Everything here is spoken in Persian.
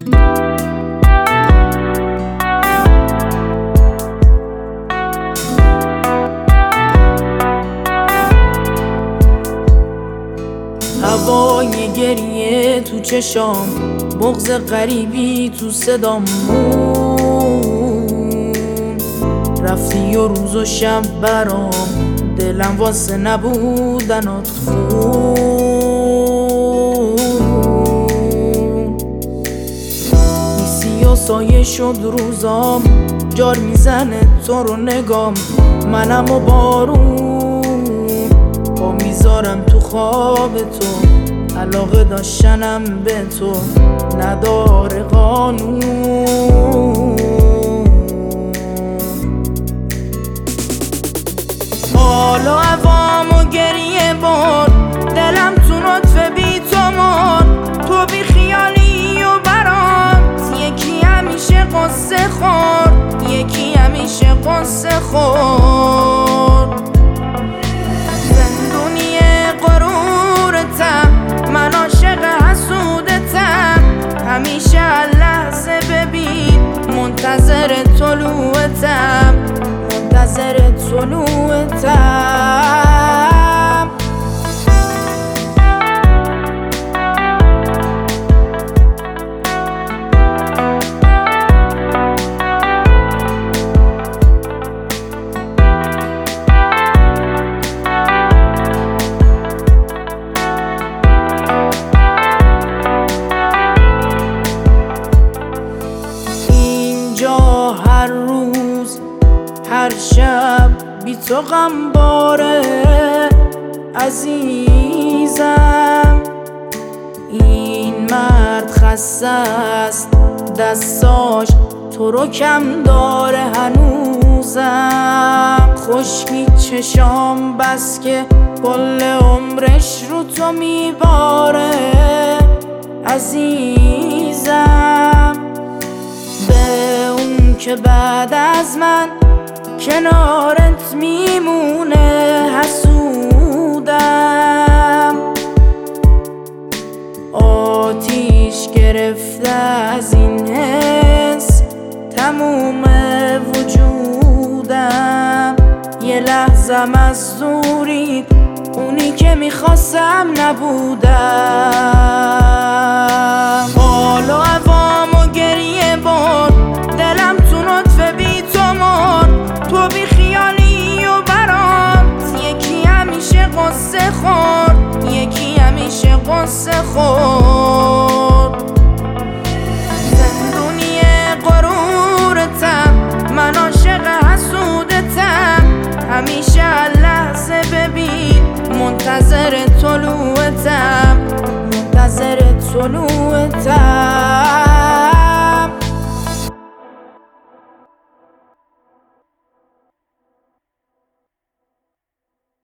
هوای گریه تو چشام، بغض غریبی تو صدام رفتی و روز و شب برام، دلم واسه نبودنات خون. نیستی و سایه شد روزام، جار میزنه تو رو نگام، منم و بارون پا میذارم تو خواب تو. علاقه داشتنم به تو نداره قانون. حال و عوام و گریه بار، دلم تو نطفه بی تو مار. تو بی خیالی و برات، یکی همیشه قصه خور، یکی همیشه قصه خور. زندونی غرورتم، من عاشق حسودتم، همیشه لحظه ببین منتظر طلوعتم، منتظر طلوعتم. اینجا هر روز هر شب بی تو غمباره عزیزم. این مرد خسته است، دستاش تو رو کم داره هنوزم. خشکی چشام بس که کل عمرش رو تو میباره عزیزم. به اون که بعد از من کنارت میمونه حسودم. آتیش گرفته از این حس تموم وجودم. یه لحظم از دوری اونی که میخواستم نبودم. حال و عوام و گریه بار، دلم تو نطفه بی تو مار. تو بی خیالی و برات، یکی همیشه قصه خور، یکی همیشه قصه خور. زندونی غرورتم، من عاشق حسودتم، همیشه لحظه ببین منتظر طلوعتم، منتظر طلوعتم.